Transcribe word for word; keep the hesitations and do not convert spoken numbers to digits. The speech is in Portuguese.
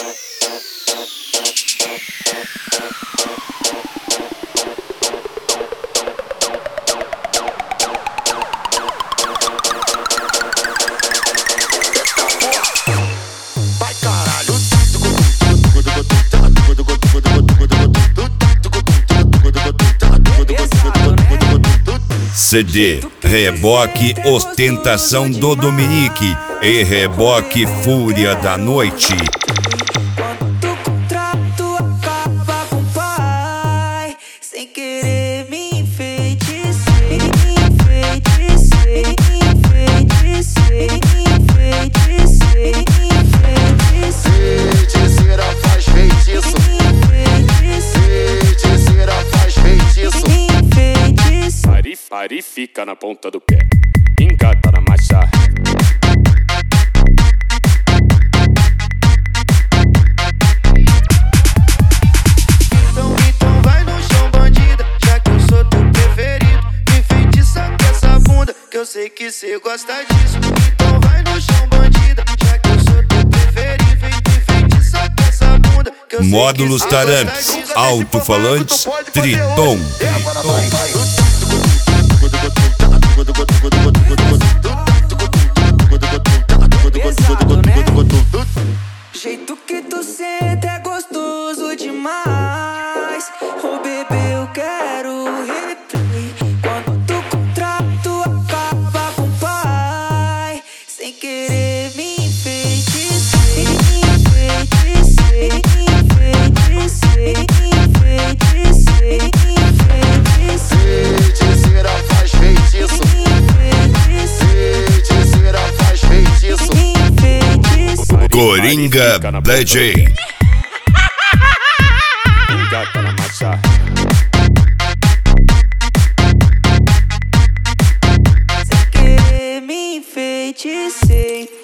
C D Reboque Ostentação do Dominique e Reboque Fúria da Noite. Quando o contrato acaba com o pai, sem querer me enfeitiçei, me enfeitiçei, me enfeitiçei, me enfeitiçei, me enfeitiçei. Feiticeira faz feitiço, feiticeira faz feitiço. Pare, pare, fica na ponta do pé, engata na marcha. Então, então vai no chão, bandida, já que eu sou teu preferido. Me enfeitiça com essa bunda, que eu sei que cê gosta disso. Então vai no chão, bandida, já que eu sou teu preferido. Me enfeitiça com essa bunda, que eu sei Módulos que cê gosta Tarantes, disso. alto-falantes, Triton. Jeito que tu senta é gostoso demais. Oh bebê, eu quero replay. Quando o contrato acaba com o pai, sem querer me enfeitiçei, me enfeitiçei, me enfeitiçei, me enfeitiçei, me enfeitiçei. Feiticeira faz feitiço, feiticeira faz feitiço. Coringa D J. Engata na marcha. Sem querer me enfeiticei.